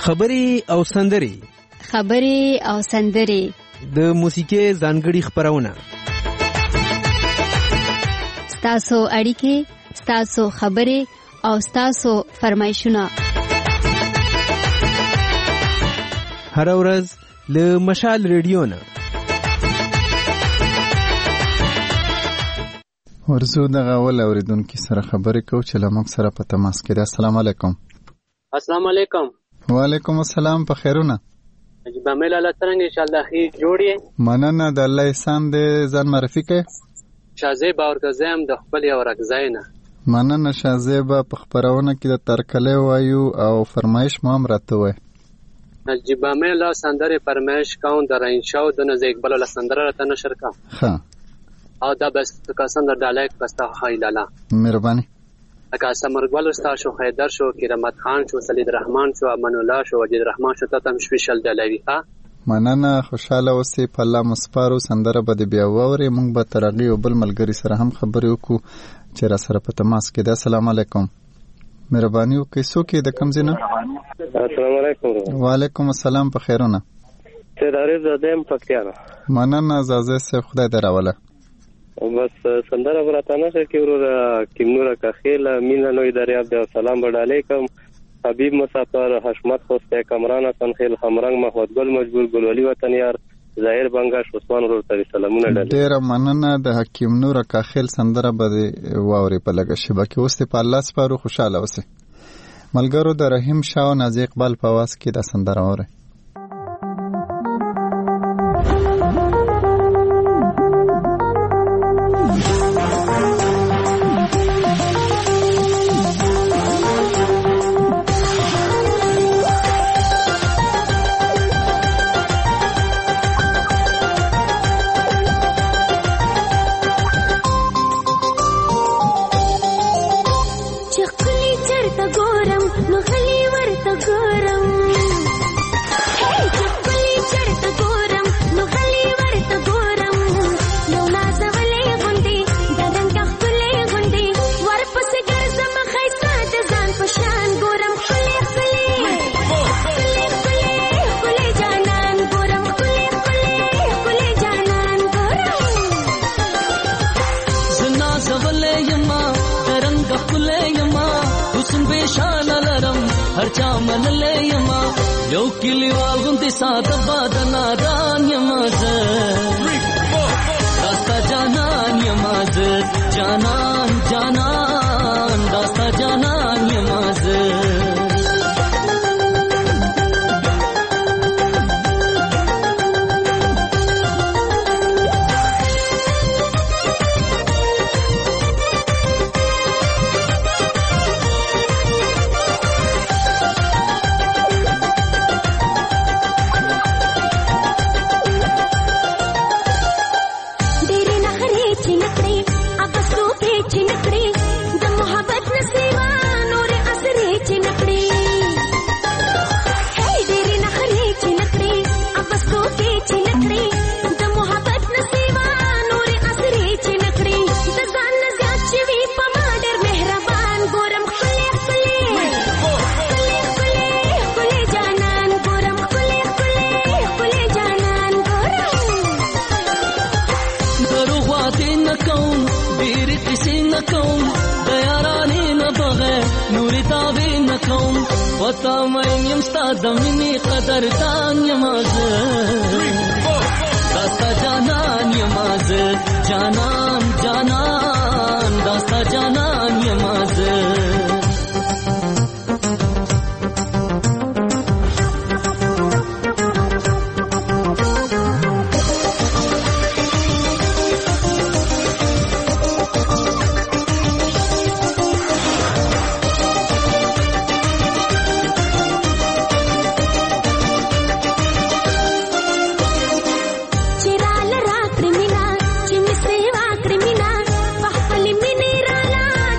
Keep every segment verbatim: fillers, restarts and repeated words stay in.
خبرې او سندرې خبرې او سندرې د موسیقي ځانګړي خبرونه ستاسو اړیکې ستاسو خبرې او ستاسو فرمایشونه هر ورځ له مشال ریډیو نه ورزو دغه اول اوریدونکو سره خبرې کوو چې له موږ سره په تماس کې ده. السلام علیکم. السلام علیکم. وعلیکم السلام. په خیرونه جبا مل الله څنګه ان شاء الله خیر جوړی مننه د الله احسان دې ځان معرفي کړئ. شازیب اورګزم د خپل یو رکزاینه. مننه شازیب په خبرونه کې د ترکلې وایو او فرمایش مو هم راته وای. جبا مل الله سندره فرمایش کاون در انشاء د نزدیک بل الله سندره راته نشر کا. ها او دا بس کسان در دالک پستا خایلالا مهرباني اکا سمرګل استا شو حیدر شو کرامت خان شو سلید رحمان شو امن الله شو وجید رحمان شو ته تم سپیشل دلوي ها. مننه خوشاله اوسې په الله مسپارو سندره به بیا ووري. موږ به ترغي او بل ملګری سره هم خبرې وکړو چې را سره په تماس کې ده. السلام علیکم. مهرباني وکړئ څوک د کوم ځای نه؟ السلام علیکم. وعلیکم السلام. په خیرونه چې داري زدم پکتیانه. مننه زازه سه خدای دراوله. بس سندره براتانه کې ورور کیمنور کاخیل مینا نو دریاب د سلام علیکم حبیب مسافر حشمت خوسته کمران حسن خیل خمرنګ محمد ګل مجبور ګلولي وطن یار ظاهر بنگاش عثمان ورور ته سلامونه ډالې. ډیر مننه د حکیم نور کاخیل سندره به واوري په لګه شبکه اوسه په الله سپارو خوشاله اوسه. ملګرو د رحیم شاه او نازي اقبال په واس کې د سندره اوره. کلیوال غوندې ساده بادنا دان یمازه داستا جانان یمازه جانان جانان داستا جانان یمازه وتا مې يم ستاد مني قدر دان یمازه داستا جانان یمازه جانان جانان داستا جانان یمازه Chirala ra crimina, chimi seva crimina, pahpali minirala.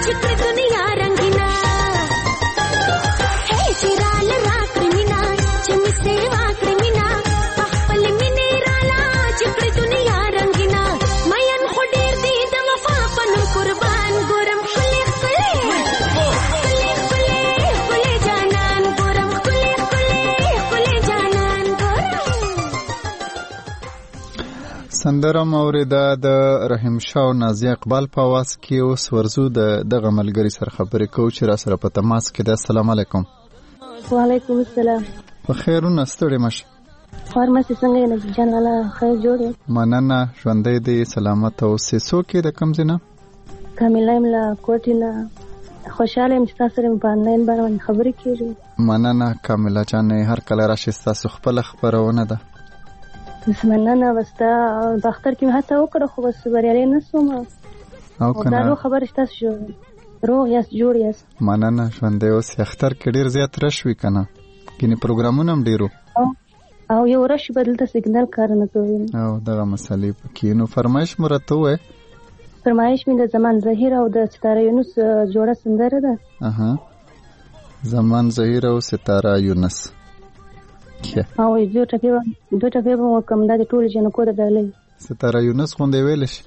سندره موریده د رحیم شاه او نازیه اقبال په आवाज کې اوس ورزو د دغه ملګری سره خبرې کوو چې را سره په تماس کې ده. السلام علیکم. وعلیکم السلام. په خیرونه ستړي مشه. فارمسي څنګه یې نجیب جان الله خیر جوړ یې. مننه ژوندی دی سلامت اوسې. څوک یې د کوم ځای نه؟ کامله یم له کوټې نه. خوشحاله یم چې تاسو سره مې په آنلاین باندې خبرې کېږي. مننه کامله جانې هر کله راشي ستاسو خپله خپرونه ده. مننه وستا په اختر کې مې هڅه وکړه خو بس بریالۍ نه شوم. او که نه دا لویه خبره چې تاسو روغ یاست جوړ یاست. مننه ژوندی اوسې. اختر کې ډېر زیات رش وي که نه؟ ګینې پروګرامونه هم ډېر او یو رش به دلته سیګنال کار نه کوي او دغه مسئلې پکې. نو فرمایش مو راته ووایه. فرمایش مې د زمان ظهیر او د ستاره یونس جوړه سندره ده. اها زمان ظهیر او ستاره یونس. او دوه ټکي دوه ټکي به کوم د ټول جنکو د ډالۍ ستاره یونس خوندې ویل شي.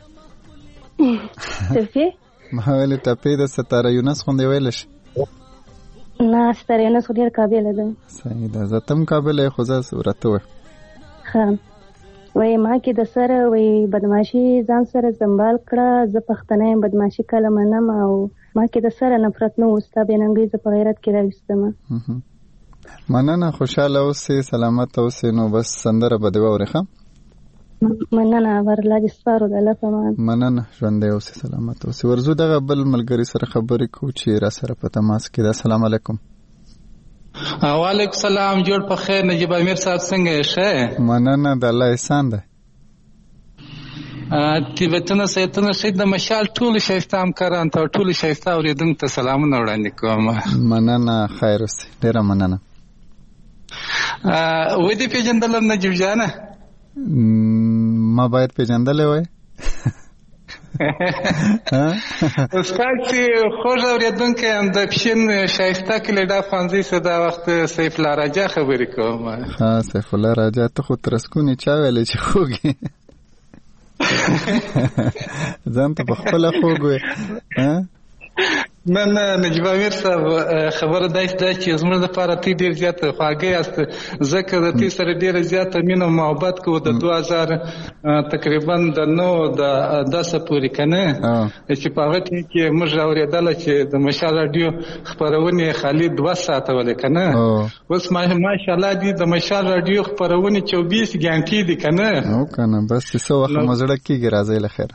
ټپي ما ویل ټپي د ستاره یونس خوندې ویل شي. نه ستاره یونس ډېر قابل ده. صحیح ده. زه تم قابل خو زه ورته وای خان وای ما کې د سره وای بدمعشي ځان سره سنبال کړه. زه پښتنه یم بدمعشي کله منم او ما کې د سره نفرت نه وستا بیننګي زه په غیرت کې راوستم. مننه خوشاله اوسې سلامت اوسې. نو بس سندره به دی واورې ښه. مننه ورلا دې سپارو د الله په امان. مننه ژوندی اوسې سلامت اوسې. ورزو دغه بل ملګري سره خبرې کوو چې را سره په تماس کې ده. السلام علیکم. وعلیکم السلام. جوړ په خیر. نجیب امیر صاحب څنګه یې؟ ښه. مننه د الله احسان ده. تیبتونه سیتونه شید د مشال ټول شایسته همکاران ته ټول شایسته اوریدونکو ته سلامونه وړاندې کوم. مننه خیر اوسې. ډېره مننه. و دې پیژندلم نجیب جانه؟ ما باید پیژندلی وای. استاد چې خوږ اورېدونکی یم د پښین شایسته کلیډا ښوونځي څه دا وخت سیف الله راجا خبرې کوم. ها سیف الله راجا ته خو ترسکونې چا ویلی چې خوږ یې ځان ته په خپله خوږ وې. نه نه نجیب امیر صاحب خبره داسې ده چې زموږ دپاره تی ډېر زیاته خواږه یاست ځکه د تی سره ډېره زیاته مینه او محبت کوو د دوه هزار تقریبا د نو د دسه پورې که نه چې په هغه ټیم کې موږ اورېدله چې د مشال راډیو خپرونې خالي دوه ساعته ولې که نه اوس ماشاءالله دي د مشال راډیو خپرونې چوبیس ګنټې دي که نه او که نه بس چې څه وخت مو زړه کېږي راځئ له خیره.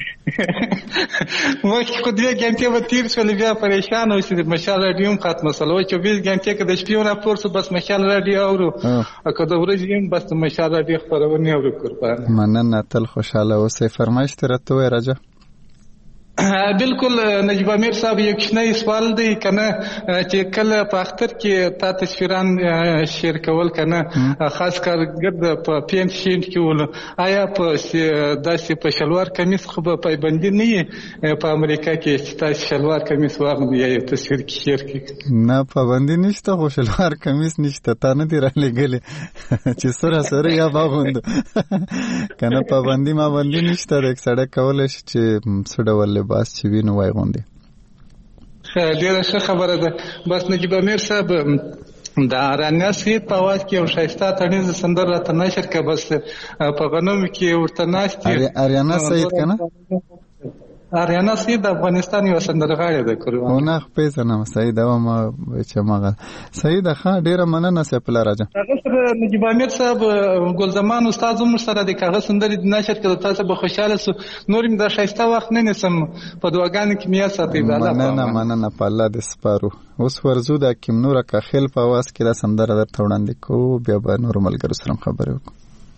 مخکې خو دوې ګنټې به تېر شولې بیا پریشان و چې مشال راډیو هم ختمه شوله. و چوبیس ګنټې که د شپې هم راپور شو بس مشال راډیو اورو او که د ورځې هم بس د مشال راډیو خپرونې اورو. قربان مننه تل خوشحاله اوسئ. فرمایش دې راته ووایه راجا. بالکل نجیب امیر صاحب یو کوچنی سوال دی که نه چې کله په اختر کې تا تصویران شیر کول که نه خاص کارګرد په پین شین کې ول آیا په داسې په شلوار کمیس خو به پایبندي نه وي په امریکا کې چې تاسې شلوار کمیس واغوندئ یا یو تصویر کې شیر کړي؟ نه پابندي نشته خو شلوار کمیس نشته. تا نه دي رالیږلې چې سره سره یا واغوندو که نه پابندي مابندي نشته. د سړی کولی شي چې څه ډول لباس چې وي نو وایغوندي. ډېره ښه خبره ده. بس نجیب امیر صاحب د آرانیا سید په اواز کې یو ښایسته تڼیزه سندره راته نشر کړه. بس په غنمو کې ورته ناست دي. آریانا سید که نه؟ آریانا سید د افغانستان یوه سندرغاړې ده. قربان خو نه پیژنم. سیده ومه چې هماغه سیده ښه ډېره مننه سیف الله راجا. هغه سره نجیب امیر صاحب ګلزمان استاد زموږ سره دی که هغه سندرې نشر کړه تاسو به خوشحاله سو. نور مې دا ښایسته وخت نه نیسم په دعاګانو کې مې یاد ساتئ. مننه مننه په الله دې سپارو. اوس ورځو د حکیم نور کاخیل په اواز کې دا سندره درته وړاندې کوو بیا به نورو ملګرو سره هم خبرې وکړو.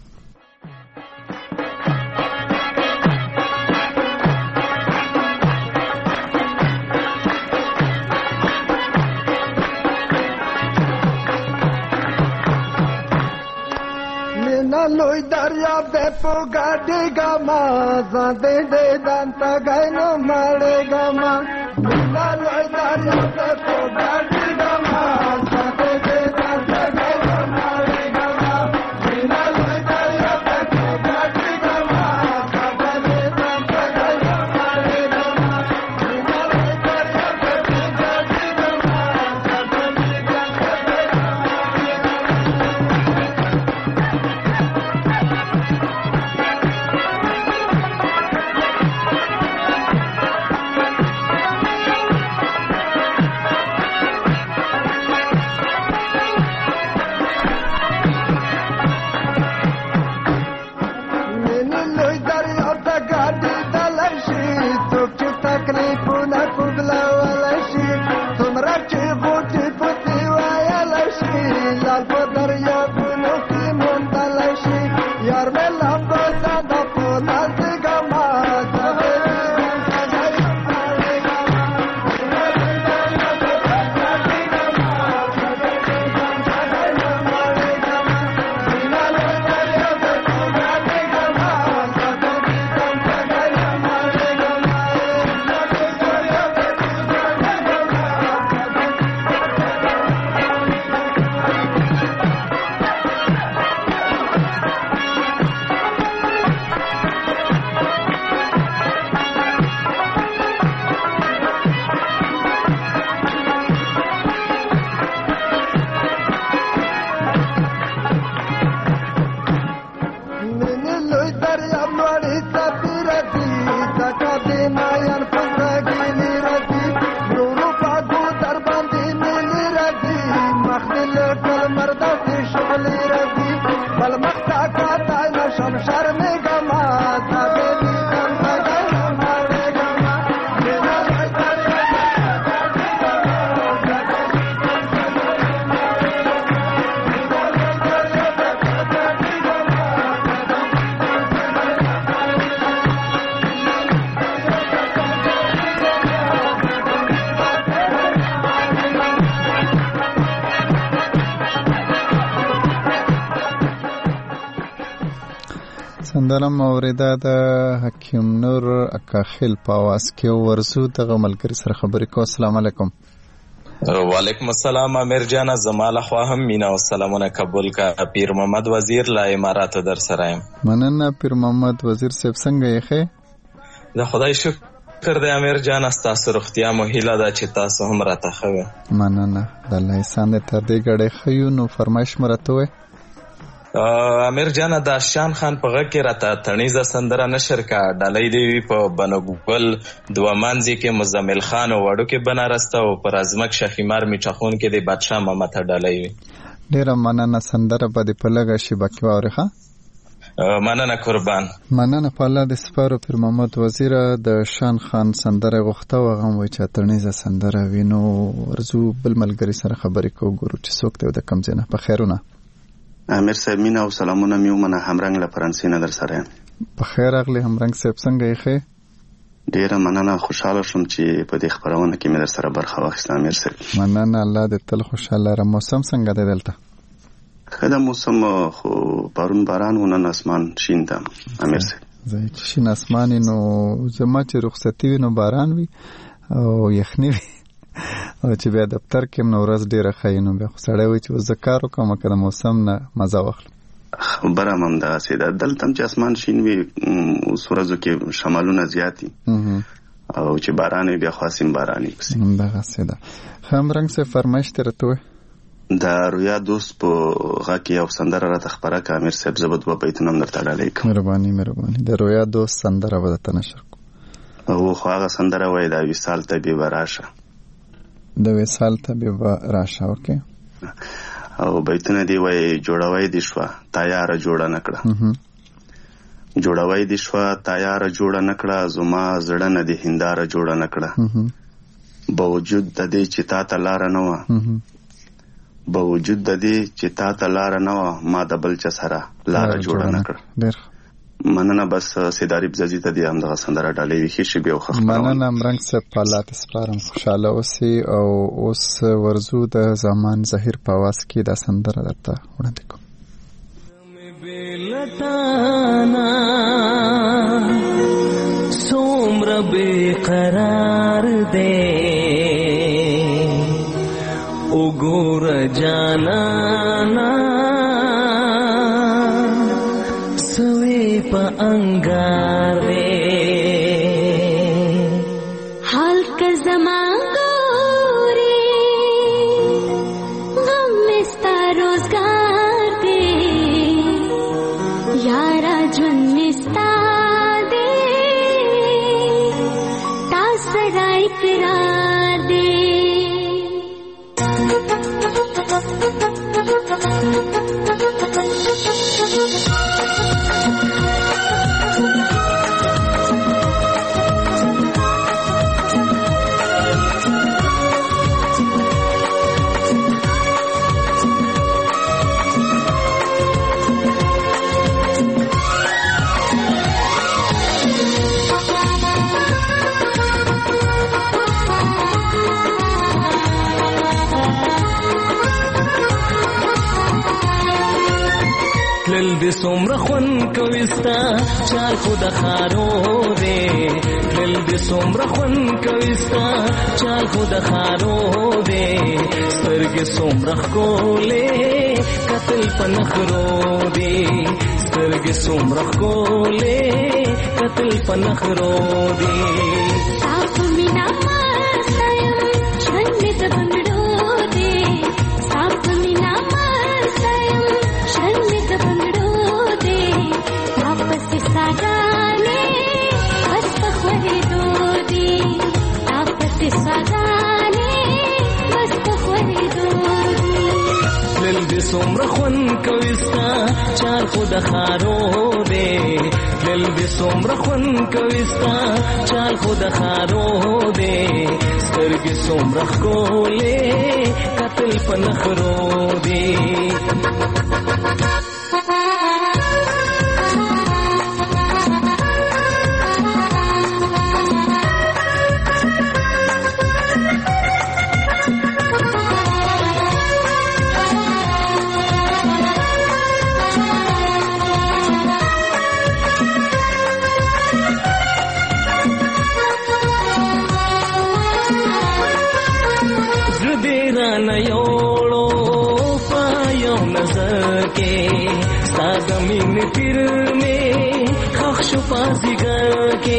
لوی دریا به پو گاډي ګما زده دې دانتا غاینو ماړې ګما لوی دریا به پو گاډي ګما زده دې دانتا غاینو ماړې ګما لوی دریا به پو گاډي ګما زده دې دانتا غاینو ماړې ګما لوی دریا به پو گاډي ګما زده دې دانتا غاینو ماړې ګما کل مردتی شغلی رسی بل مختا کاتا نشم شرمی گما تابیدی کم تگای نمالی گما دینا لوی سندره موریده د حکیم نور اکاخیل په آواز کې ورزو دغه ملګري سره خبرې کوو. السلام علیکم. وعلیکم السلام امیر جان، زما لخوا هم مینا او سلامونه قبول کا. پیر محمد وزیر لا اماراتو در سره یم. مننه پیر محمد وزیر صاحب، څنګه یې ښه؟ د خدای شکر دی امیر جان، ستاسو روغتیا مو هیله ده چې تاسو هم راته ښه وئ. مننه، د الله احسان دی. تر دې ګړی ښه یو، نو فرمایش مو راته ووایه. امیر جان د شان خان په غږ کې راته تڼیزه سندره نشر کا. ډالۍ دی وی په بنګل دوه مانځي کې مزمل خان او وړو کې بنارس ته او پر ازمک شخیمار میټخون کې د بادشاه محمد ډالۍ وی. ډیره مننه، سندره به دې په لږه شیبه کې واورې. ښه مننه قربان. مننه په الله د سپارو. پیر محمد وزیر د شان خان سندره غوښته و، هغه وایي چې تڼیزه سندره وي. نو ورځو بل ملګري سره خبرې کوو، ګورو چې څوک دی او د کوم ځای نه. په خیرونه امیر صاحب، مینا او سلامونه مې ومنه. همرنګ له فرانسې نه در سره یم. په خیر راغلی همرنګ صاحب، څنګه یې ښه؟ ډیره مننه، خوشحاله شوم چې په دې خپرونه کې مې در سره برخه واخیسته امیر صاحب. مننه، الله دې تل خوشحاله لره. موسم څنګه دی دلته؟ ښه ده موسم، خو پرون باران و، نن اسمان شین ده امیر صاحب. ځای چې شین اسمان نو زما چې رخصتي وي نو باران وي او یخني وي او چې بیا دفتر کې نو ورځ ډیره ښه نو بیا خو سړی وایي چې اوس زه کار وکړم که د موسم نه مزه واخلم. خبره هم همدغسې ده. دلته هم چې اسمان شین وي، اوس ورځو کې شمالونه زیات دي او چې باران وي بیا خو هسې باران وي پسې. همدغسې ده. ښه همرنګ صاحب، فرمایش دې راته ووایه. د رویا دوست په غږ کې یو سندره راته خپره کړه امیر صاحب، زه به دوه بیتونه هم درته ډالۍ کړم. مهرباني مهرباني. د رویا دوست سندره به درته نشر کړو. او خو هغه سندره وایي دا وصال طبیب راشه، د وصال طبیب راشه. اوکې. او بیتونه دی وایي جوړوي دي شوه تیاره جوړه نکړه، جوړوي دي شوه تیاره جوړه نکړه، زما زړه نه دی هنداره جوړه نکړه، باوجود د دې چې تا ته لاره نه وه، باوجود د دې چې تا ته لاره نه وه، ما د بل چا سره لاره جوړه نکړه. ډېر مننه. بس سیداری بزازي ته دی همدغه سندره ډالۍ ویښې شي بیا وخت. مننه امرنګ صاحب، په الله ته سپارم، خوشحاله اوسئ. او اوس ورځو د زمان زهیر په آواز کې دا سندره درته وړاندې کوم. څومره بېقرار دی وګوره جانانا، سوی په انګار دی حال که زما ګورې غم مې ستا روزګار دی، یاره ژوند مې ستا دی تا سره اقرار دی. تلل دې څومره خوند کوي ستا چال خو د خارو دی، تلل دې څومره خوند کوي ستا چال خو د خارو دی، سترګې څومره ښکلې قتل په نخرو دی، سترګې څومره ښکلې قتل په نخرو دی. ستا په مینا مسته یم ژوند مې د بنګړو دی، ستا په مینا مسته یم ژوند مې د بنګړو دی، تا پسې ساګانې بس په خورېدو دي، تا پسې ساګانې بس په خورېدو دي. څومره خوند کوي ستا چال خو د خارو دی دل دې څومره خوند کوي ستا چال خو د خارو دی سترګې څومره ښکلې قتل په نخرو دی پیر میں خخش پازیگر کے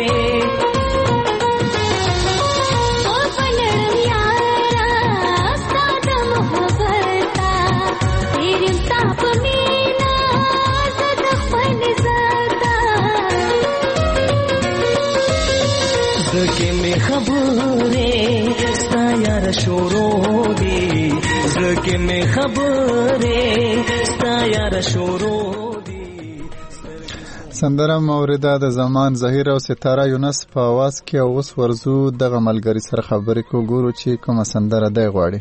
او پنړم یارا ساده محبتا تیرم تاپ مینا زد خپل زاتا زکه می خبره ستا یار شورو دی زکه می خبره ستا یار شورو سندره موریده د زمان ظهیر او ستاره یونس په आवाज کې اوس ورزو دغه ملګری سره خبرې کو ګورو چې کومه سندره دی غواړي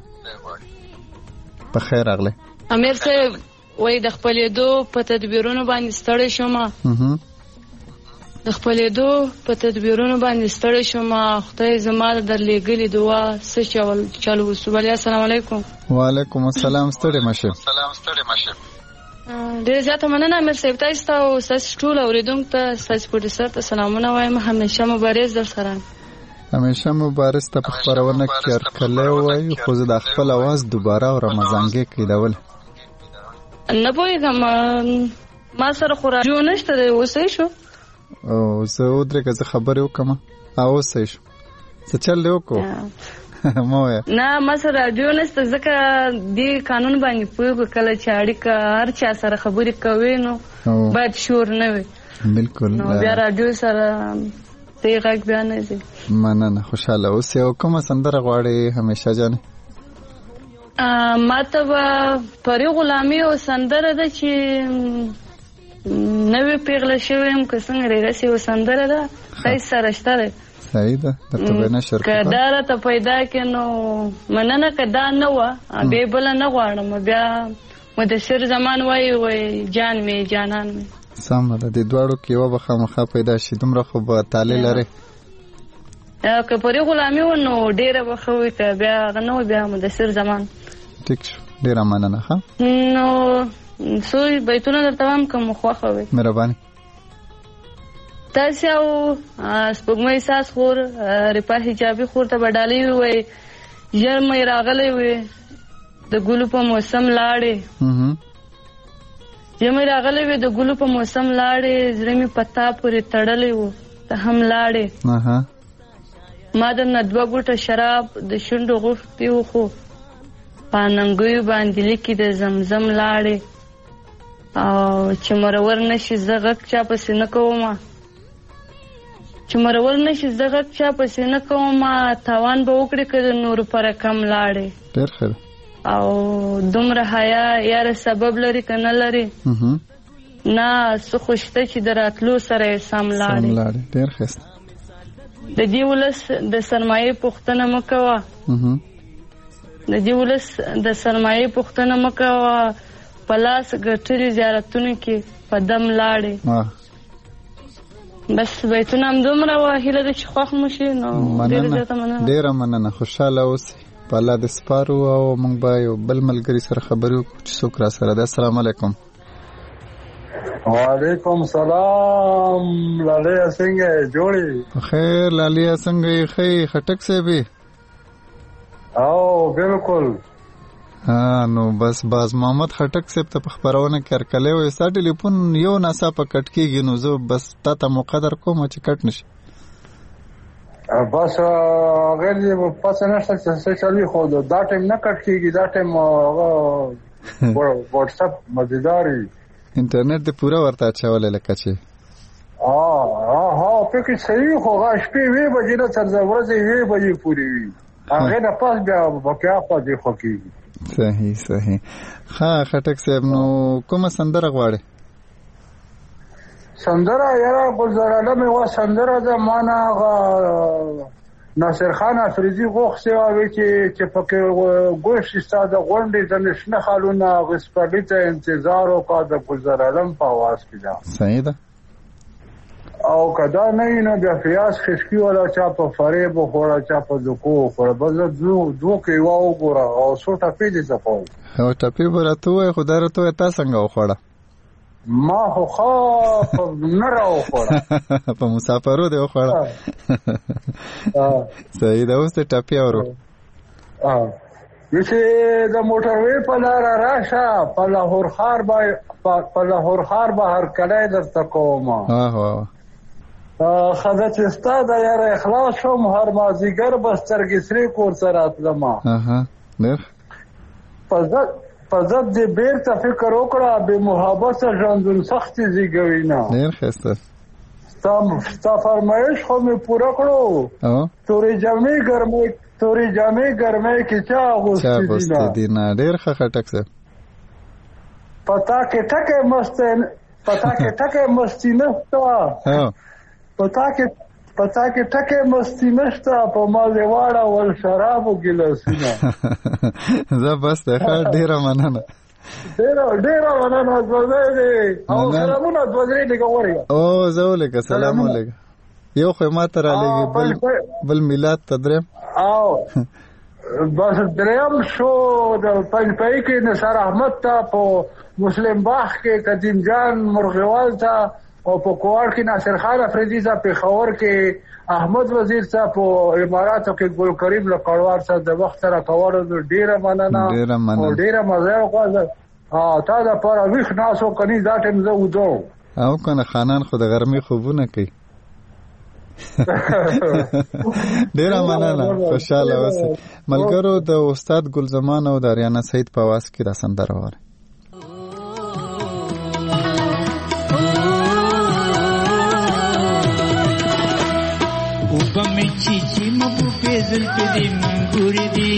په خیر راغله امیر صاحب وای د خپلېدو په تدبیرونو باندې ستړی شوم د خپلېدو په تدبیرونو باندې ستړی شوم خدای زما د درلېږلې دعا څه چول چلو وسوالیا السلام علیکم وعلیکم السلام ستړی مشه سلام ستړی مشه ډېر زیاته مننه امیر صاحب تاسو ته او تاسو ټول اوریدونکو ته تاسو پروډوسر ته سلامونه وایم همیشه مبارز در سره همیشه مبارز ته په خبرونه کې ارکله وای خو زه د خپل आवाज دوباره او رمضانګه کېدول نه پوهېږم ما سره خو راډیو نشته دی اوسې شو او زه ودرېږه زه خبرې وکړم او اوسې شو څه چل دی وکړو نه ما سره راډیو نشته ځکه دې قانون باندې پوهېږو کله چې اړیکه هر چا سره خبرې کوي نو باید شور نه وي بالکل نو بیا راډیو سره دې غږ بیا نه ځي مننه خوشحاله اوسې او کومه سندره غواړې همیشه جانې ما ته به پرې غلامي او سندره ده چې نوې پیغله شوې یم که څنګه ریغسې او سندره ده ښایست سره شته دی صحیح ده درته به نشر که دا راته پیدا کړې نو مننه که دا نه وه بیا بله نه غواړم بیا مدثر زمان وایي وایي جان مې جانان مې سمه ده دې دواړو کې یوه به خامخا پیدا شي دومره خو به تالې لرې که پرې غلامي و نو ډېره به ښه وي که بیا هغه نه و بیا مدثر زمان ټیک شو ډېره مننه ښه نو څو بیتونه درته وایم که مو خوښه وي مهرباني تاسې او سپوږمۍ ساز خور رپا حجابي خور ته به ډالۍ ووایي ژر مې راغلی وي د ګلو په موسم لاړې ژر مې راغلی وي د ګلو په موسم لاړې زړه مې په تا پورې تړلی و ته هم لاړې ما درنه دوه ګوټه شراب د شونډو غوښتي و خو په اننګیو باندې لیکي د زمزم لاړې او چې مرور نشي زه غږ چا پسې نه کومه چې مرور نشي زه غږ چا پسې نه کومه تاوان به وکړې که د نورو په رقم لاړې ډېر ښه او دومره حیا یاره سبب لري که نه لري نه څه خو شته چې د راتلو سره یې سم لاړې ډېر ښایسته د دې ولس د سرمایې پوښتنه مه کوه د دې ولس د سرمایې پوښتنه مه کوه په لاس ګټلي زیارتونو کې په دم لاړې بس بیتونه همدومره وه هیله ده چې خوښ مو شي نو ډېره زیاته مننه ډېره مننه خوشحاله اوسئ په الله دې سپارو او موږ به یو بل ملګري سره خبرې وکړو چې څوک را سره ده السلام علیکم وعلیکم سلام لالیا څنګه جوړې خیر لالیا څنګه یې ښه خټک صاحب او بالکل ها نو بس باز محمد خټک صاحب ته په خبرونه کې ارکلې وې ستا ټلیفون یو ناڅاپه کټ کېږي نو زه بس تا ته مقدر کوم چې کټ نشي بس غیر دې پس نشته چې چالي خو دا ټایم نه کټ کېږي دا ټایم واتس اپ مزیداري انټرنیټ دې پورا ورته اچولې لکه چې ها ها ها پکې صحیح خو غاښ په وی بجې نه تر ورځې وی بجې پوری وي هغه نه پاس بیا بیا په دې خو کېږي صحیح صحیح. ها خټک صاحب نو کومه سندره غواړي؟ سندره یاره ګلزار عالم وا سندره ده معنا ناصر خان افریدي غوښتي او چې چې پکې ګوشت ستاده غونډې د نشنه خالونه غسپړې ته انتظار وکړه د ګلزار عالم په आवाज کې ده. صحیح ده. او کدا نه نو بیا فیاض خشکی ولا چا په فریب خوړه چا په ذکو خوړه بس دو دو کې واو ګوره او څو ټپې دي ځکو او ټپې برته وای خدای راته تا څنګه وخوړه ما خو خا نه راو خوړه په مسافرو دی وخوړه صحیح ده. اوس ته ټپې اورو اه چې د موټر وی په لار راشه په لاهور خار با په لاهور خار به هر کله درته کوم. ها ها خدای چې ستاده یاره اخلاص شوم هر مازیګر بسترګې سری کور سره اتلم. اها نر پزت پزت دې بیرته فکر وکړه به محبت ژوندون سختي زیږوي نه. نر خسته تام ستا فرمایش خو مې پوره کړو. اه تورې جامې ګرمې تورې جامې ګرمې کې چا غوستې دي نه ډېر ښه خټک سه پتا کې ټکه مست پتا کې ټکه مستی نه تا ها پتا کې پتا کې ټکه مستی نشته په مالې واړه ول شرابو ګلاسونه. زه بس ته ډیره مننه ډیره ډیره مننه زوځي او سلامونه زوځي دغه وری او زولګه سلام علیکم. یو خو ماته را لګي بل بل میلاد تدرم او بس دریم شو د پنځپای کې نثار احمد ته په مسلم باغ کې قدیم جان مرغوال ته او په کوړ کې ناصر خان افریدي ته په خور کې احمد وزیر ته په اماراتو کې ګل کریم لقړوار ته د وخت را کور ډیره مننه ډیره مننه او ډیره مزه وکړه. ها تا دا پر ویخ ناسو کني دا ټیم زه ودو او کنه خانان خو د ګرمي خوبونه کوي. ډیره مننه خوشاله اوسه. ملګرو د استاد ګل زمان او د اریانا سعید په واس کې را سندره وره وبم چی چی مبو پزل پدی منګور دی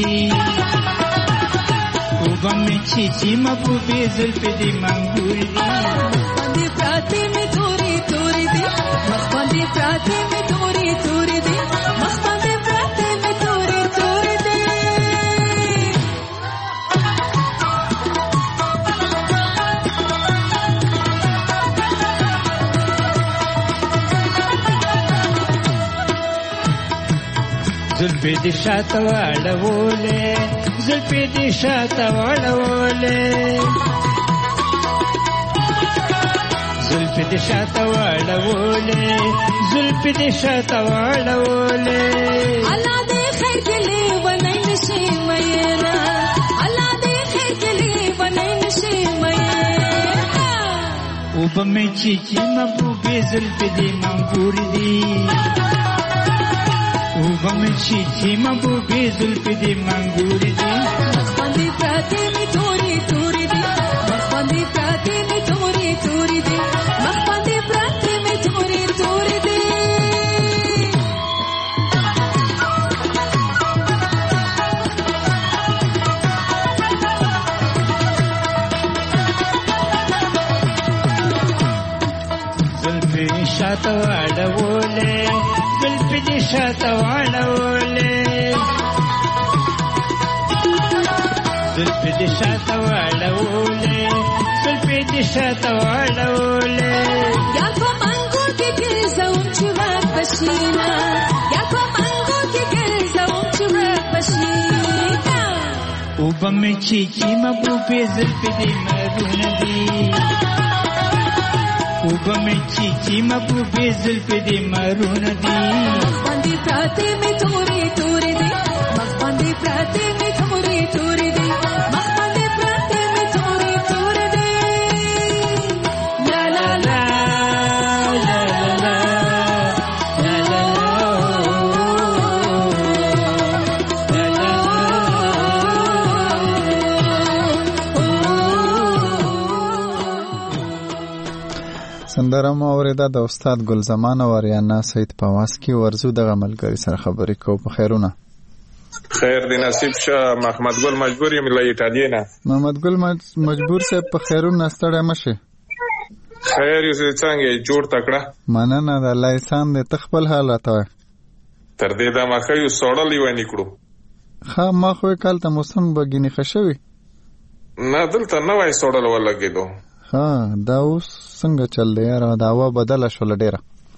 وبم چی چی مبو پزل پدی منګور دی باندې پراته می توري توري دی مخ باندې پراته می توري توري دی مخ باندې پراته می توري توري دی زلفی دی شاته واړولې زلفی دی شاته واړولې زلفی دی شاته واړولې زلفی دی شاته واړولې الله دې خیر کلی ونای نشي مېنا الله دې خیر کلی ونای نشي مېنا وبمې چی چی محبوبې زلفی دی منګور دی وبمې چی چی محبوبې زلفی دی منګور دی باندې پراته می توري توري دی باندې پراته می توري توري دی باندې پراته می توري توري دی زلفی شاته واړولې زلفی دی شاته واړولې زلفی دی شاته واړولې زلفی دی شاته واړولې یا په منګو کې ګرځوم چې واک بشینا یا په منګو کې ګرځوم چې واک بشینا وبمې چی چی محبوبې زلفی دی مېرونه دی وبمې چی چی محبوبې زلفی دی مېرونه دی باندې پراته می توري توري دی مخ باندې پراته می توري توري دی مخ باندې پراته می توري توري دی لا لا لا لا لا لا لا سندره مو اوریده د استاد ګل زمان او اریانا سعید په واس کې ورزو دغه ملګری سره خبرې کوو. په خیرونه خیر دی نصیب شه. محمد ګل مجبور یم له ایټالیا نه. محمد ګل مجبور صاحب په خیرون نستړی مشه. خیر یې څنګه جوړ تکړه. مننه د الله احسان دې تخپل حالات وای. تر دې دا ما خو سوړل یو نکړو. ها ما خو کال ته موسم بګینی خشوي. نه دلته نه وای سوړل ولګیدو. ها دا اوس څنګه چل دی یاره دا هوا بدله شول ډیره.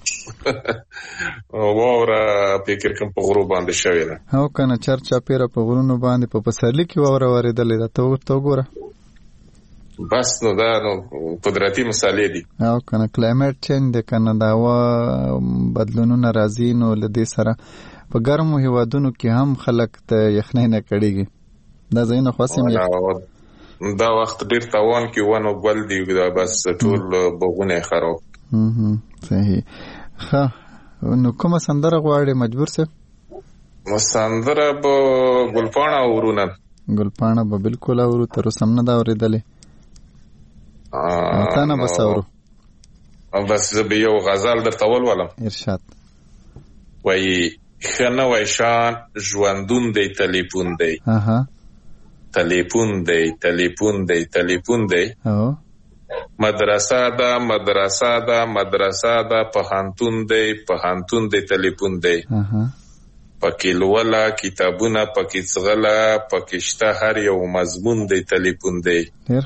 واوره فکر کوم په غرو باندې شوی ده. هو کنه چرچا پیره په غرونو باندې په پسرلی کې واوره ورېدلې ده. ته ورته وګوره بس نو دا نو قدرتي مسالې دي. او کنه کلایمټ چینج دی کنه دا هوا بدلونونه راځي نو له دې سره په ګرمو هیوادونو کې هم خلک ته یخنۍ نه کړيږي. دا ځینې خاصم یې دا وخت ډیر تاوان کې ونه ګل دی بس ټول بغونه خراب. هم صحیح. ها نو کومه سندره غواړې مجبور سه؟ سندره به ګلپاڼه اورونه. ګلپاڼه به بالکل اورو تر سم نه دا اورېدلې. ا تا نه بس اورو. بس به یو غزل درته ولولم. ارشاد. وای خنه وای شان ژوندون دی ټلیفون دی. اها ټلیفون دی ټلیفون دی ټلیفون دی. او مدرسه ده مدرسه ده مدرسه ده پوهنتون دی پوهنتون دی ټلیفون دی. پکې لولا کتابونه پکې څغله پکې شته هر یو مضمون دی ټلیفون دی.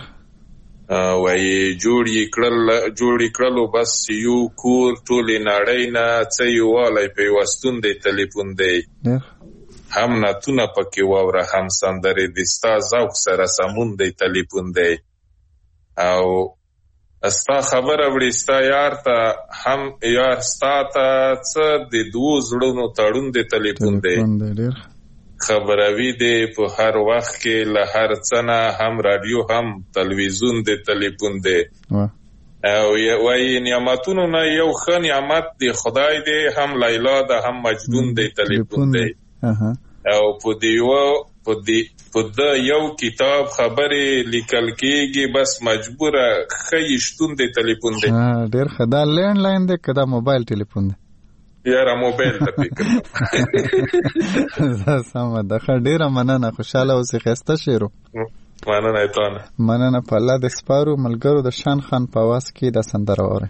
وای جوړی کړل جوړی کړلو بس یو کور ټولې نړۍ نه څه یو والای پیوستون دی ټلیفون دی. هم نتونه پکې واوره هم سندرې د ستا ذوق سره سمون دی ټلیفون دی. او ستا خبره وړي ستا یار ته هم یار ستا ته څه د دوو زړونو تړون دی ټلیفون دی. خبروي دی په هر وخت کې له هر څه نه هم رادیو هم تلویزیون دی ټلیفون دی. او وایي نعمتونو نه یو ښه نعمت دی خدای دی هم لیلا ده هم مجنون دی ټلیفون دی. او په دیو په دی په د یو کتاب خبرې لیکل کېږي بس مجبوره ښه شتون دی ټلیفون دی. ډېر ښه. دا لینډ لاین دی که دا موبایل ټلیفون دی؟ یاره موبایل ته فکر دا سمه ده. ښه ډېره مننه. خوشحاله اوسې. ښایسته شعر مننه تانه. مننه. په الله د سپارو ملګرو د شان خان په آواز کې دا سندره واورئ.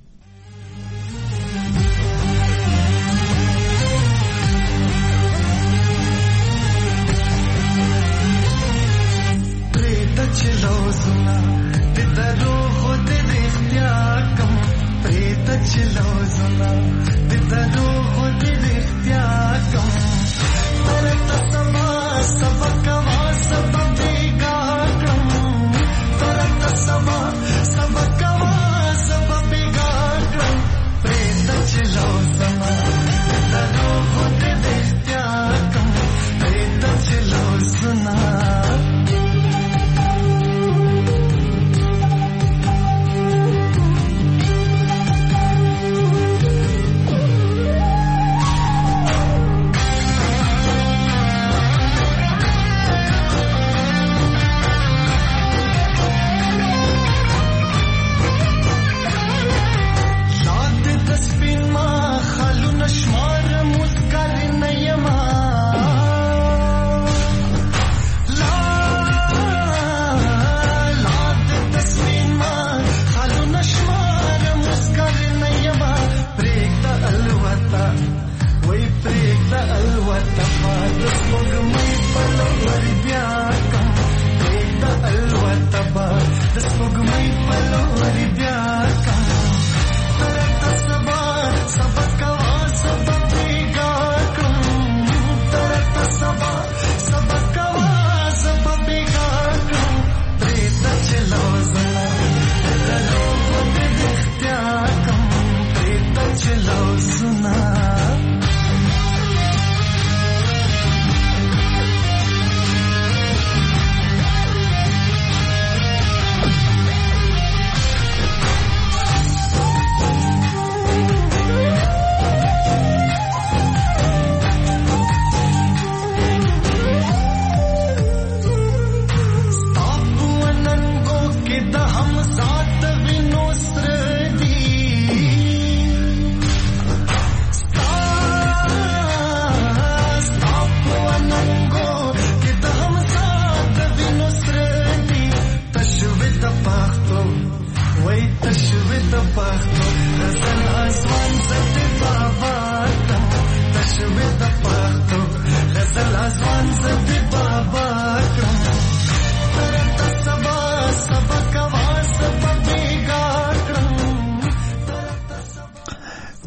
چلو زنا د دروغ د اختیار کم پریت چلو زنا د دروغ د اختیار کم پرت سما سبق وا سبق بیگاکم پرت سما سبق وا سبق بیگاکم پریت چلو زنا د دروغ د اختیار کم پریت چلو زنا.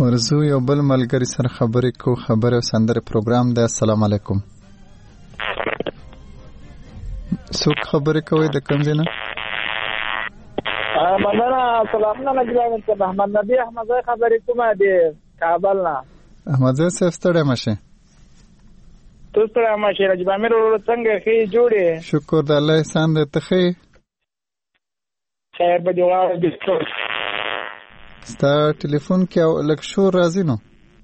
ورزو یو بل ملګری سره خبرې کو خبره او سندره پروګرام دی. السلام علیکم. څوک خبرې کوي د کوم ځای نه؟ مننه. سلامونه نجیب صاحب. محمد نبی احمد خبرې کومه دی کابل نه. احمد صاحب ستړی مشه. تو ستړی مشه. نجیب امیر ورو څنګه ښه جوړې؟ شکر د الله احسان دې ته ښه. خیر به دې واره دې. ستا ټلیفون کې لږ شور راځي نو.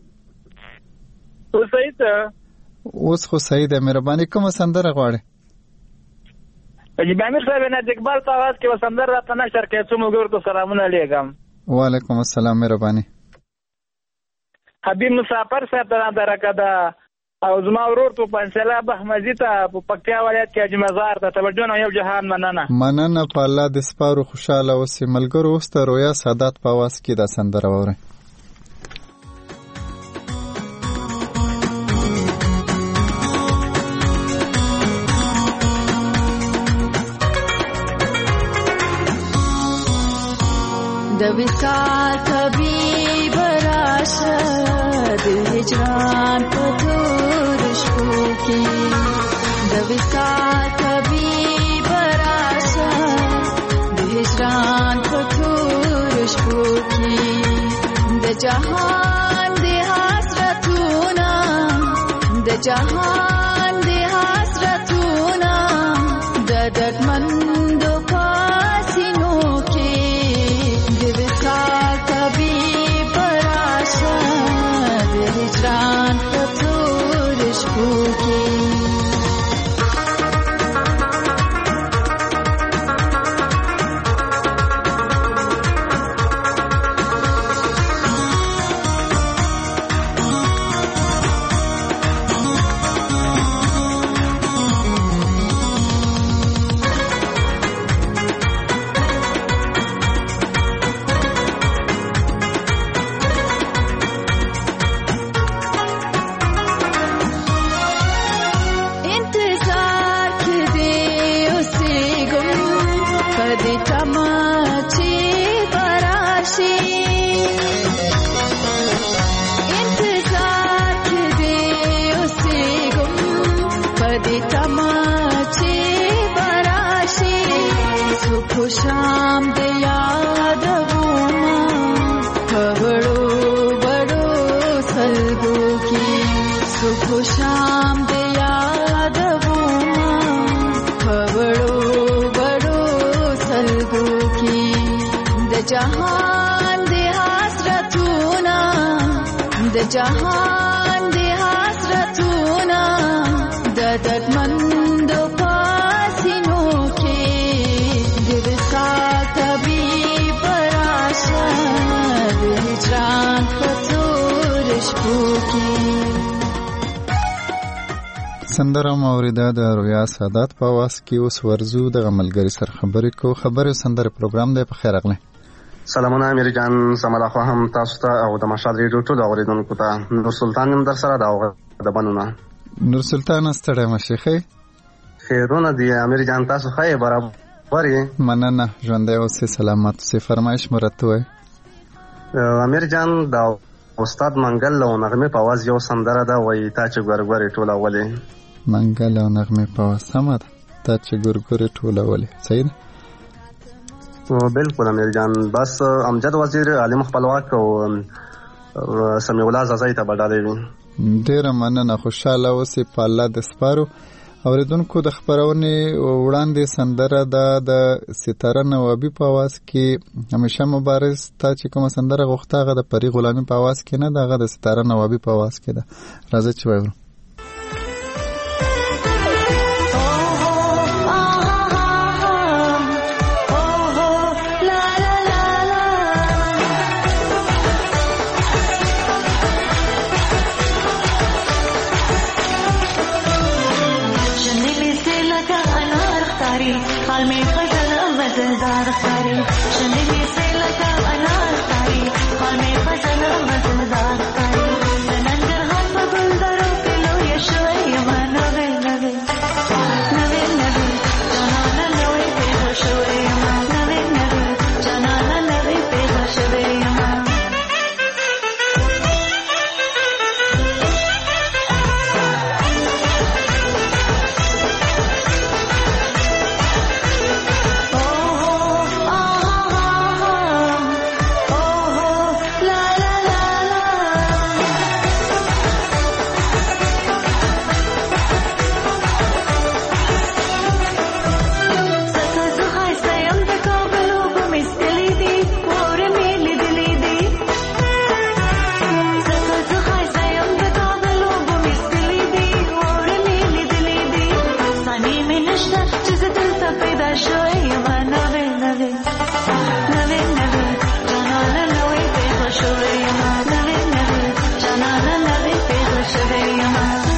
اوس صحیح ده؟ اوس خو صحیح ده. مهرباني کومه سندره غواړې؟ نجیب امیر صاحب نه اقبال په आवाज کې وسندر راته نشر کې څو مګور ته سلامونه لېږم. وعلیکم السلام. مهرباني. حبیب مسافر صاحب ته درکه ده او زما ورور ته پنځله بهمزي ته په پکتیا ولایت کې حاجي مزار ته توجه نه یو جهان مننه. مننه په الله د سپارو خوشاله اوسې. ملګرو اوس ته رویا سادات په आवाज کې دا سندره واورئ. د وصال طبيب راشه د هجران په تور شپو کې د وصال طبيب راشه د هجران په تور شپو کې د جهان د حسرتونه د جهان د حسرتونه د دردمندو پاسینو کې هجران په تور شپو کې شام د یاد وما خبرو بڑو سلگو کی صبح شام د یاد وما خبرو بڑو سلگو کی د جهان د حسرتونا د جهان د حسرتونا د دردمندو پاسینو کې هجران په تور شپو کې. سندره موریده د رویا سادات په आवाज کې. اوس ورزو د ملګری سره خبرې کو خبره سندره پروګرام دی. په خیر اغله. سلامونه امیر جان. سماله خو هم تاسو ته او د مشاد ریډیو ټول اوریدونکو ته. نور سلطان هم در سره دا د بنونه. نور سلطان ستړی مشه. خیرونه دی امیر جان. تاسو خیر برابر وری. مننه. ژوندۍ اوسې سلامت اوسې. فرمایش مرته وای امیر جان. دا استاد منګل او نغمه په आवाज یو سندره ده وای تا چې ګورګوري ټوله ولې. منګل او نغمه په आवाज سمه ده. تا چې ګورګوري ټوله ولې. صحیح ده. بالکل امیر جان. بس امجد وزیر عالم خپلواک او سمیع الله زازای ته بداله وي. ډیره مننه. خوشاله اوسې په الله د سپارو. اوریدونکو د خبرونه وړاندې سندره ده د ستاره نوابی په आवाज کې. همیشه مبارز تا چې کوم سندره غوښته غه د پری غلامی په आवाज کې نه دغه د ستاره نوابی په आवाज کې ده. راځي چې وایو. حال میں فضل مزلدار خاری شنی سے لگا انار خاری حال میں فضل مزلدار خاری ننگر ہم گلدرو پلو یشوی یما نوے نوے نوے نوے جانانا نوے پیدا شوی یما نوے نوے جانانا نوے پیدا شوی یما مې نشته چې زه دلته پیدا شوی یم نوې نوې نوې نوې جانانه نوې پیدا شوی یم نوې نوې جانانه نوې پیدا شوی یم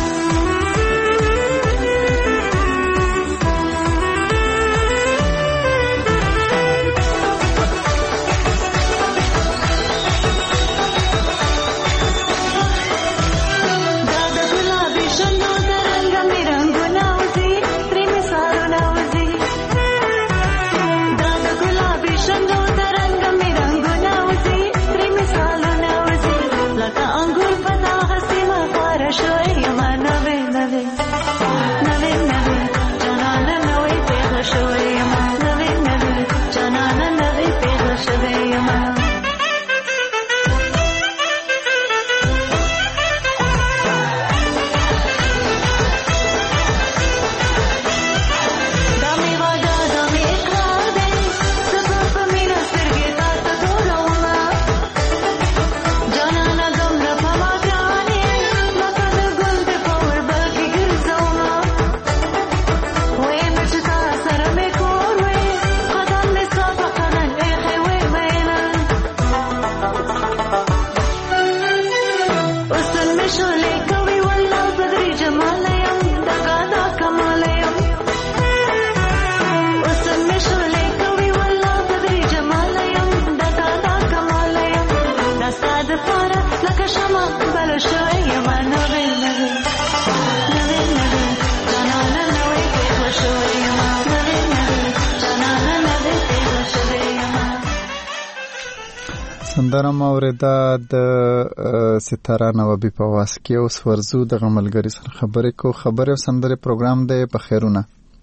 سندره ما اورېده د ستاره نوابي په واس کې اوس ورځو دغه ملګري سره خبرې کو خبرې او سندرې پروګرام دی په خیرونه.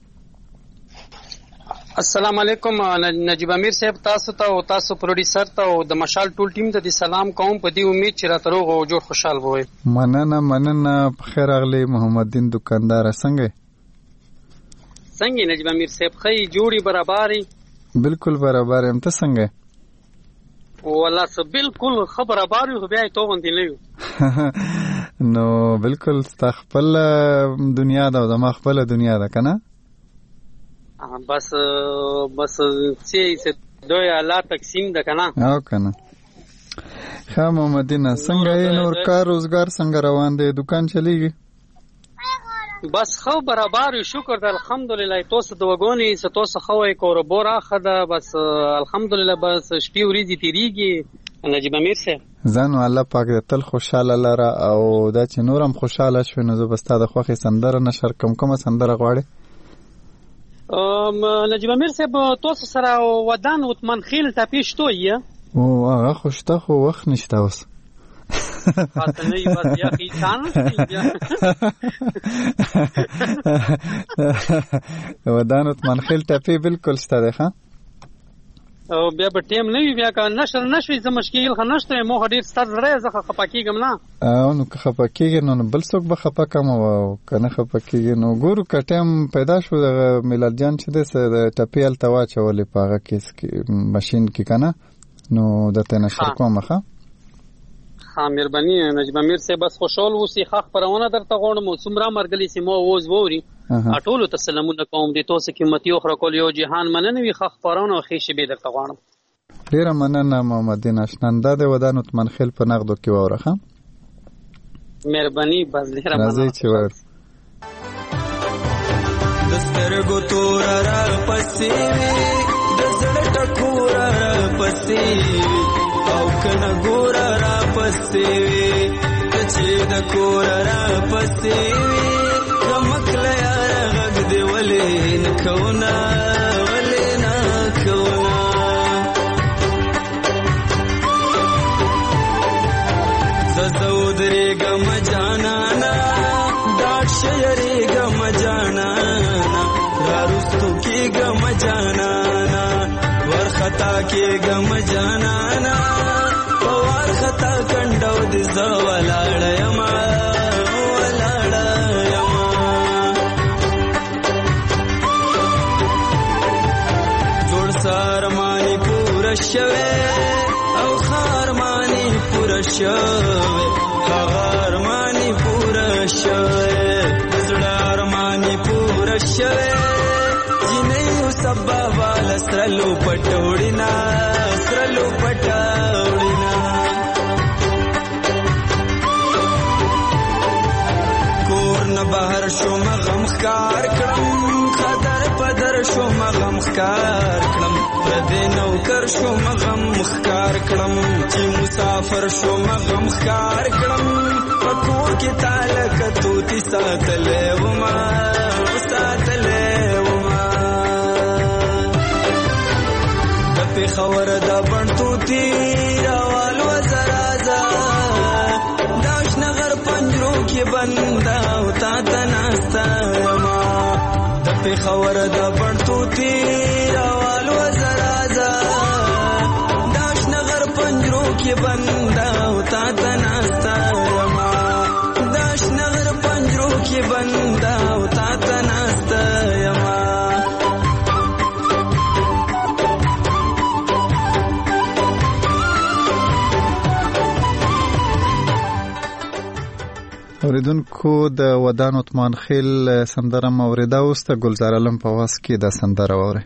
السلام علیکم نجیب امیر صاحب تاسو ته او تاسو پروډوسر ته او د مشال ټول ټیم ته د سلام کوم په دې امید چې راته روغ او جوړ خوشحال وي. مننه مننه په خیر اغلی محمد دین دکاندار څنګه څنګه نجیب امیر صاحب خی جوړي برابرۍ بالکل برابر هم ته څنګه والله سه بالکل خبره باري خو بیا ته غوندې نه یو نو بالکل استخپل دنیا دا د ما خپل دنیا ده کنه بس بس چې دوی الله تقسیم ده کنه او کنه خا محمدینه څنګه یې نور کار روزګار څنګه روان دی دکان چلیږي بس خو برابر شکر د الحمدلله تاسو د وګونی تاسو خو یې کوربور اخده بس الحمدلله بس شپې ورځې تیریږي نجیب امیر صاحب زنه الله پاک دې تل خوشاله لره او دا چې نورم خوشاله شوي نو زه بس تا د خوښې سندره نشر کوم کومه سندره غواړې نجیب امیر صاحب تاسو سره ودان وتمن خیل ټاپی شته یې او هغه خوشته خو وخت نشته اوس خاطر نه بس یا کی چانس ودان وتمن خیل ټاپی بالکل شته ده ها او بیا به ټیم نه وی بیا کا نشر نشوي ز مشکل خنشته مو هډیر ستر زړه زخه خپاکیګم نه او نو که خپاکیږي نو بل څوک به خپاکم او کنه خپاکیږي نو ګورو کټم پیدا شو د میلاد جان چې د ټپیل توا چولې پاغه کیس کې ماشين کې کنه نو د تنه شر کومه ها ها مهرباني نجیب امیر صاحب بس خوشحال وسی خاخ پرونه درته غوړم څومره مرګلی سیمو ووز ووري اټولو ته سلامونه کوم دي تاسو قیمتي او خرکول یو جهان مننه وی خاخ پرونه او خېشه به درته غوړم ډیر مننه محمد دین اشننده د ودانوت منخل په نغدو کې وورخه مهرباني بس ډیر مننه راځي چې ور دسترګو تور را پسې د زړه ټکور را پسې او کنه ګور را پسې چې د کور را پسې کمکل یار غږ دی ولې نکونا ولې نکونا زودري غم جانانا داټ شيري غم جانانا راستو کې غم جانانا ورختا کې غم جانانا پوار خطا کنډو د زولاړ یما ولاړ یما جوړ سارمانی پورا شوه او خارمانی پورا شوه خارمانی پورا شوه زړارمانی پورا شوه جنې سبا والا سرلو پټوړینا سرلو پټوړینا کور نه بهر شو مغم خکار کړم خدر پدر شو مغم خکار کړم پردې نوکر شو مغم خکار کړم چې مسافر شو مغم خکار کړم پکور کې تالک توتی ساتلې وما ساتلې وما د پیښور د بڼ توتی راوال وزرازا داش نغر پنجرو کې بندا او تا تناستا ما د پیښور د بڼ توتی راوال وزرازا داش نغر پنجرو کې بندا او تا تناستا ما داش نغر پنجرو کې بندا او تا تناستا ما اوریدونکو د ودان عثمان خیل سندره موریده اوس د ګلزار علم په واس کې د سندره وره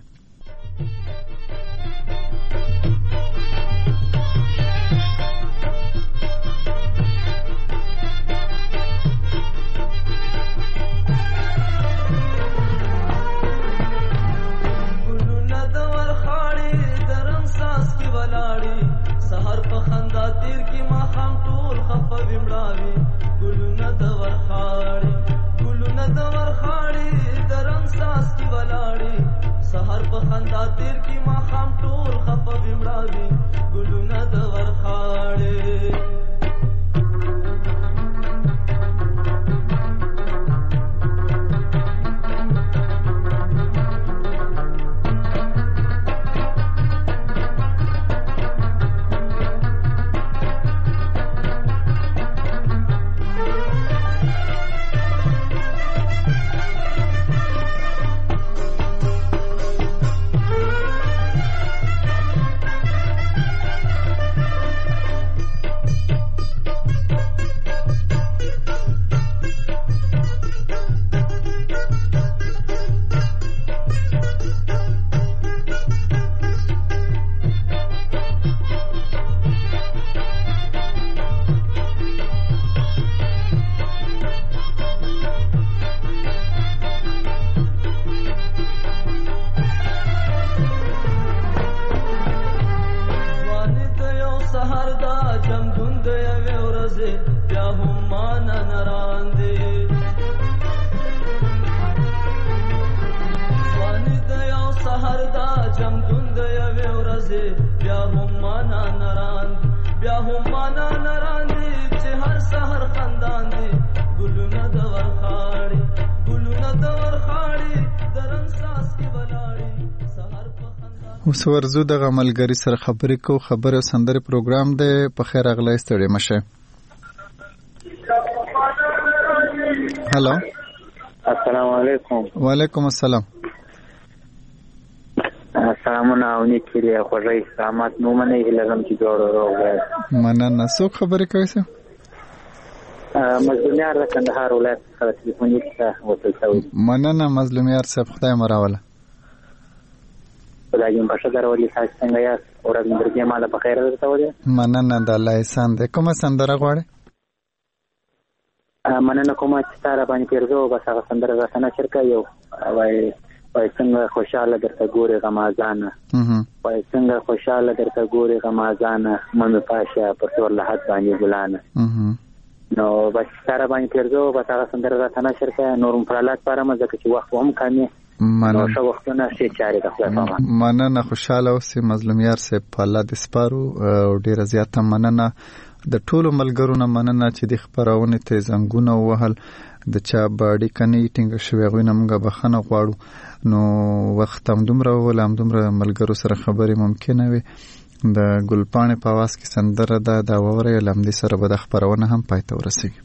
اوس ورزو د غملګری سره خبرې کو خبره سندره پروګرام دی په خیر اغلی ستړي مشه هالو السلام علیکم وعلیکم السلام سلامونه او نیکي خوږی سلامات نو منې لرم چې جوړ راغلی مننه څوک خبرې کوي څه مظلومیار د کندهار ولایت څخه ټلیفونیک ته وصل شوی مننه مظلومیار صاحب خدای مراوله خدای په شکر ولې تاسو څنګه یاست ورځ مو درته ماده په خیر درته ولې مننه د الله احسان دې کومه سندره غواړې مننه کوم چې تاره باندې پیرزو بس هغه سندره راته نشر کوي وای وای څنګه خوشاله درته ګوري غمازانه وای څنګه خوشاله درته ګوري غمازانه ممه پاشا په ټول لحد باندې ګلانه نو بس تاره باندې پیرزو بس هغه سندره راته نشر کوي نورم پرالات پاره مزه چې وخت هم کمی مننه نو وختونه شي چاري د خپل مننه خوشاله اوسې مظلومیار صاحب په الله دې سپارو او ډیره زیاته مننه د ټولو ملګرو نه مننه چې د خبرونه ته زنګونه وهل د چا باډي کني ټینګ شوی غوینه موږ بخنه غواړو نو وخت هم دومره ول هم دومره ملګرو سره خبرې ممکنه وي د ګلپانې په واس کې سندره ده دا وره لمدي سره به د خبرونه هم پاتې ورسېږي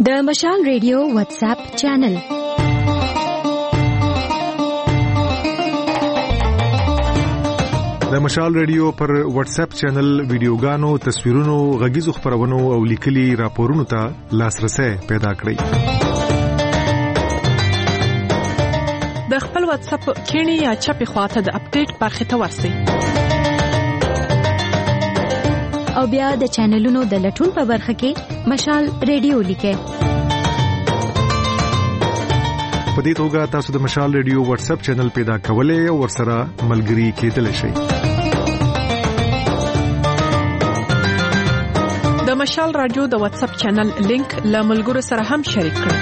د مشال ریډیو واتس اپ چینل. د مشال ریډیو پر واتس اپ چینل ویډیوګانو، تصویرونو، غږیزو خبرونو او لیکلي راپورونو ته لاسرسي پیدا کړئ. د خپل واتس اپ کینی یا چپی خواته د اپډیټ برخه ته ورسئ. او بیا د چینلونو د لټون په برخه کې مشال ریډیو لیکئ. په دې توګه تاسو د مشال ریډیو واتس اپ چینل پیدا کولای او ورسره ملګري کېدلی شئ. د مشال رادیو د واتس اپ چینل لینک له ملګرو سره هم شریک کړئ.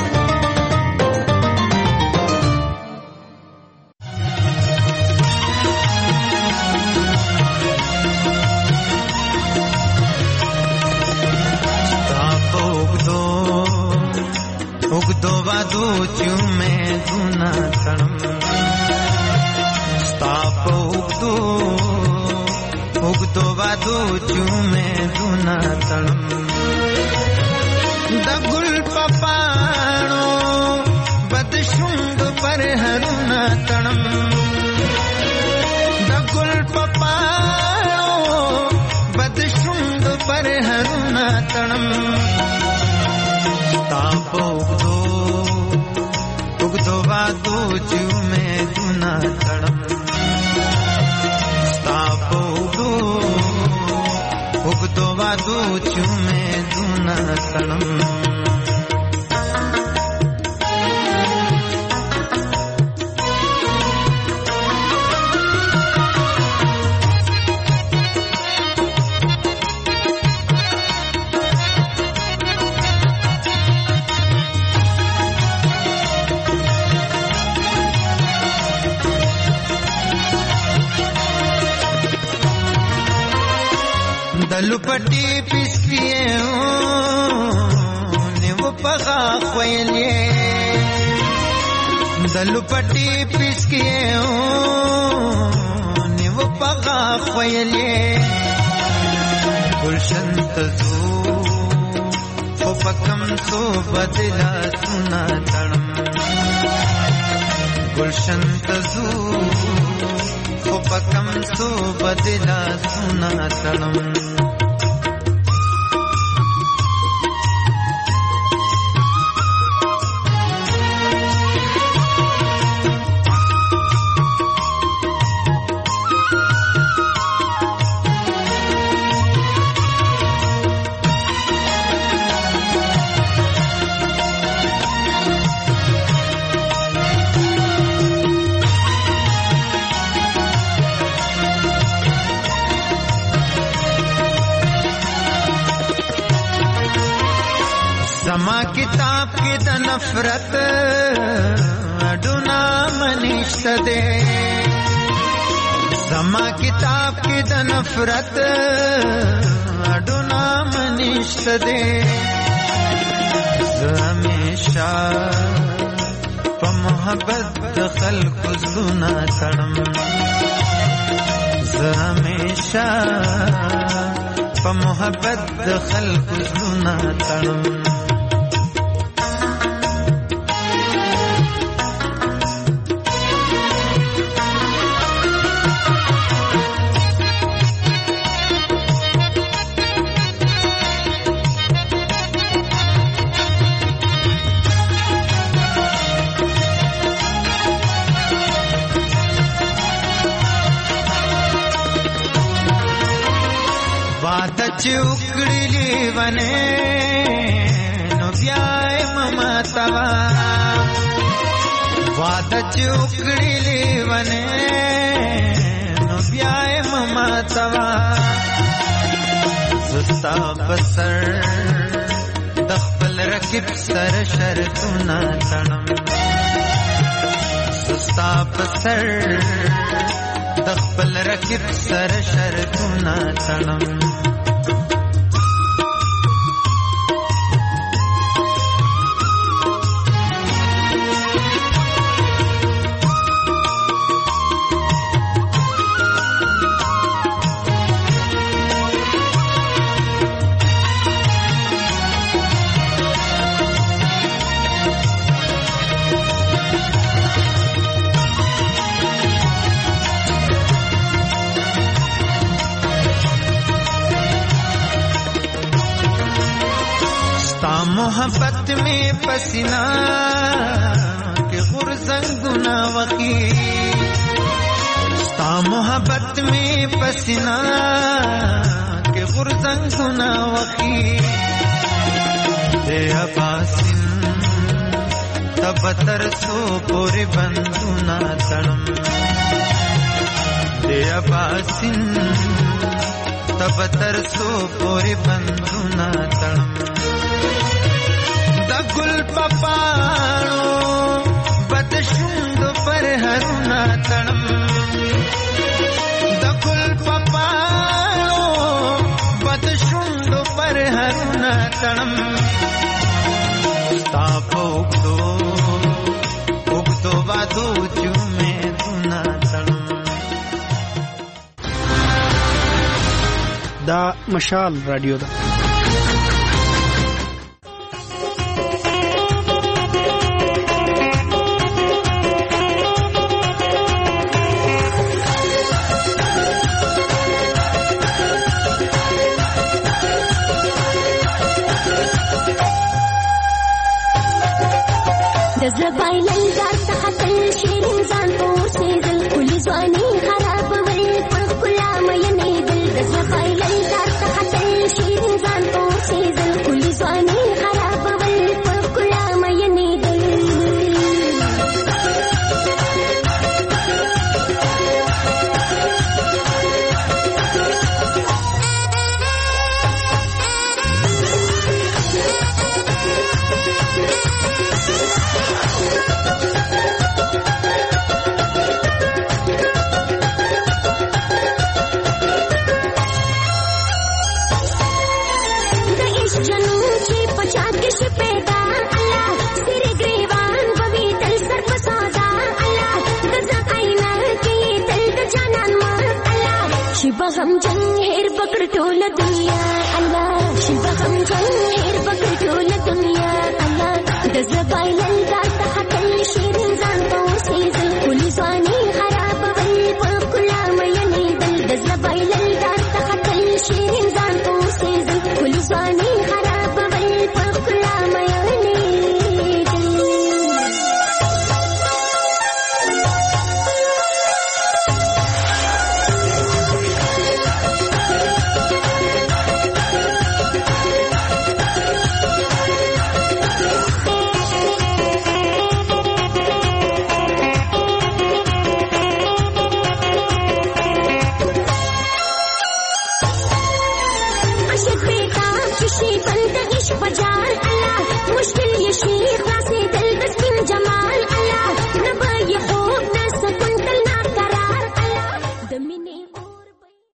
लुपटी पिसकिए ने वो पगा खोयले दलुपटी पिसकिए ने वो पगा खोयले गुलशन तजू वो पकम तो बदला सुना तड़म गुलशन तजू वो पकम तो बदला सुना तड़म किताब की द नफरत अडुना मनिष्ठ दे समा किताब की द नफरत अडुना मनिष्ठ दे हमेशा प मोहब्बत खल्क जुना तड़म हमेशा प मोहब्बत खल्क जुना तड़म चुकड़ी बने नो ब्याय ममतवा वाद चुकड़ी बने नो ब्याय ममतवा सुस्ता बसर दखपल रकिब सर शर्तुना तणम सुस्ता बसर दखपल रकिब सर शर्तुना तणम मोहब्बत में पसीना के गुरजंगुना वकी ता मोहब्बत में पसीना के गुरजंगुना वकी दे अबासिन तब तरसो पूरे बंदुना तड़म दे अबासिन तब तरसो पूरे बंदुना तड़म गुल पपाणो बदशुंद पर हरुना तड़म दगुल पपाणो बदशुंद पर हरुना तड़म तापो उगदो उगदो वादो चुमे दुना तड़म دا مشال رادیو دا زبايلن دار تحت الشيرين زان فوسي ذل كل زواني خراب والفرق كل ما ينيدل زبايلن دار تحت الشيرين زان فوسي ذل كل زواني خراب والفرق كل ما ينيدل शिबहम जंग हेर पकड़ टोल दुनिया अल्लाह शिबहम जंग हेर पकड़ टोल दुनिया अल्लाह दज़बाइल